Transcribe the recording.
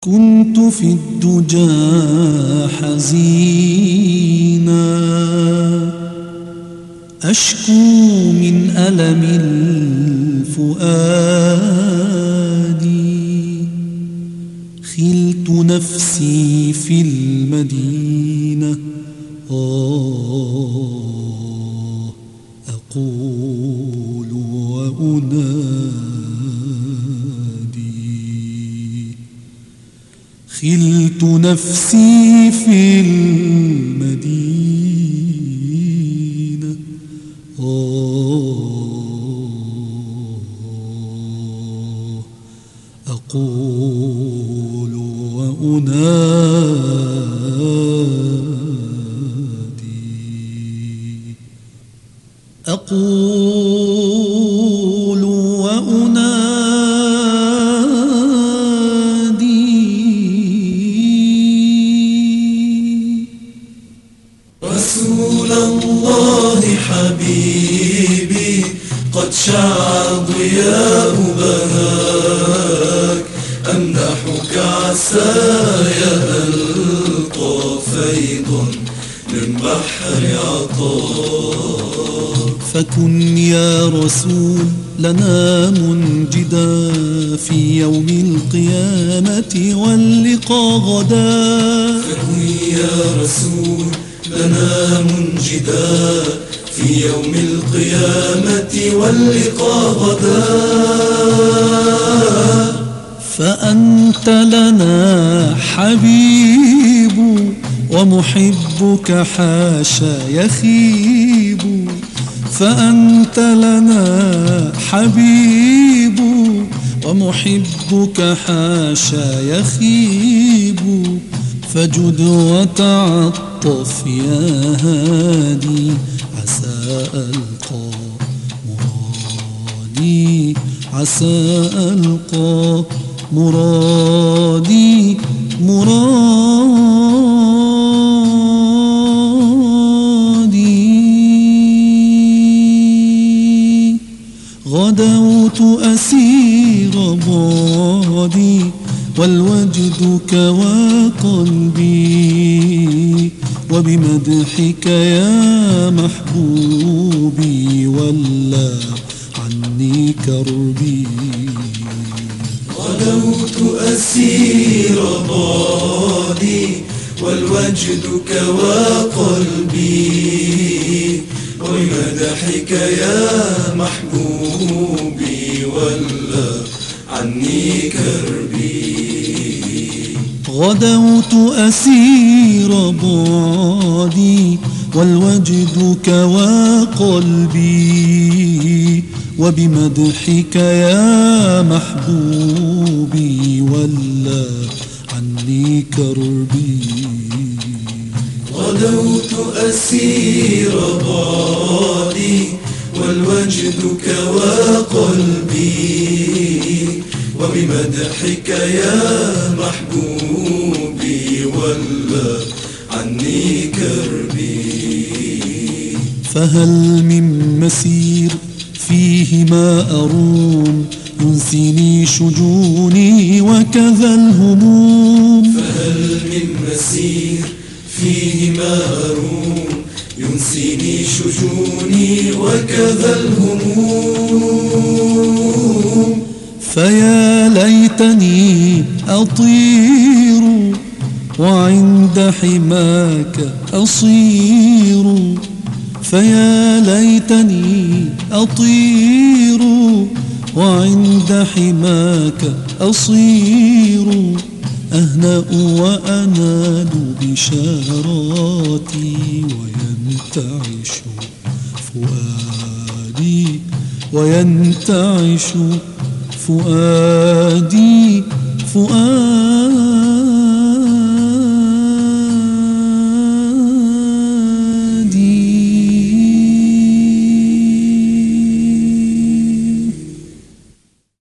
كنت في الدجى حزينا أشكو من ألم الفؤاد خلت نفسي في المدينة أقول وأنادي خلت نفسي في المدينة أقول وأنادي أقول وأنادي رسول الله حبيبي قد شع ضياء بهاك أمدحك عساي ألقى فيضا من بحر عطاك فكن يا رسول لنا منجدا في يوم القيامة واللقاء غدا فكن يا رسول لنا منجدا في يوم القيامة واللقاء غدا فأنت لنا حبيب ومحبك حاشا يخيب فأنت لنا حبيب ومحبك حاشا يخيب فجد وتعطف يا هادي عسى ألقى مرادي عسى ألقى مرادي غدوت أسير بعدي والوجد كوى قلبي وبمدحك يا محبوبي ولا عني كربي غدوت أسير بعدي والوجد كوى قلبي وبمدحك يا محبوبي ولا عني كربي غدوت أسير بعدي والوجد كوى قلبي وبمدحك يا محبوبي ولا عني كربي غدوت أسير بعدي والوجد كوى قلبي وبمدحك يا محبوبي ولا عني كربي فهل من مسير فيه ما أروم ينسيني شجوني وكذا الهموم فهل من مسير فيه ما أروم ينسيني شجوني وكذا الهموم فيا ليتني أطير وعند حماك أصير فيا ليتني أطير وعند حماك أصير أهنأ وأنال بشاراتي وينتعش فؤادي وينتعش فؤادي